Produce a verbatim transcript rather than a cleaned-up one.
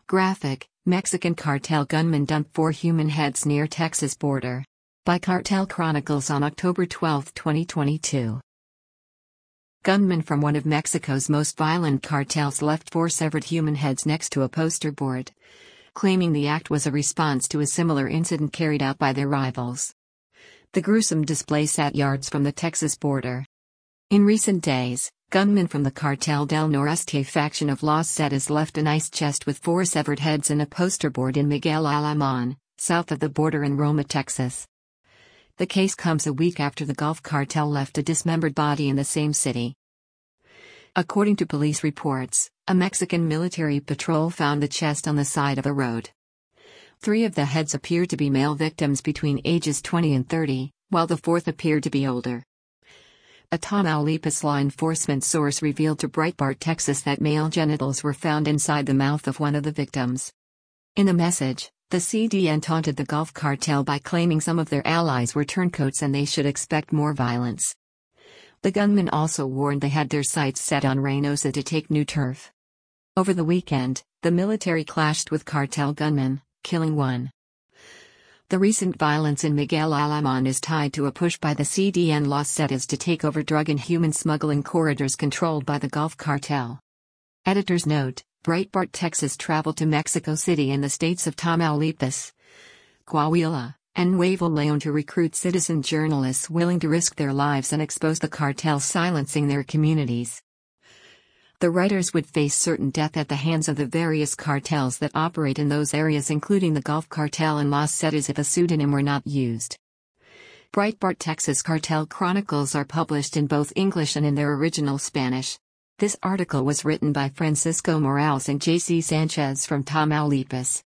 Graphic: Mexican cartel gunman dump four human heads near Texas border. By Cartel Chronicles on October twelfth, twenty twenty-two. Gunmen from one of Mexico's most violent cartels left four severed human heads next to a poster board, claiming the act was a response to a similar incident carried out by their rivals. The gruesome display sat yards from the Texas border. In recent days, gunmen from the Cartel del Noreste faction of Los Zetas left an ice chest with four severed heads in a poster board in Miguel Alemán, south of the border in Roma, Texas. The case comes a week after the Gulf Cartel left a dismembered body in the same city. According to police reports, a Mexican military patrol found the chest on the side of a road. Three of the heads appeared to be male victims between ages twenty and thirty, while the fourth appeared to be older. A Tamaulipas law enforcement source revealed to Breitbart Texas that male genitals were found inside the mouth of one of the victims. In the message, the C D N taunted the Gulf Cartel by claiming some of their allies were turncoats and they should expect more violence. The gunmen also warned they had their sights set on Reynosa to take new turf. Over the weekend, the military clashed with cartel gunmen, killing one. The recent violence in Miguel Alemán is tied to a push by the C D N Los Zetas to take over drug and human smuggling corridors controlled by the Gulf Cartel. Editor's note: Breitbart Texas traveled to Mexico City and the states of Tamaulipas, Coahuila, and Nuevo León to recruit citizen journalists willing to risk their lives and expose the cartel silencing their communities. The writers would face certain death at the hands of the various cartels that operate in those areas, including the Gulf Cartel and Los Zetas, if a pseudonym were not used. Breitbart Texas Cartel Chronicles are published in both English and in their original Spanish. This article was written by Francisco Morales and J C Sanchez from Tamaulipas.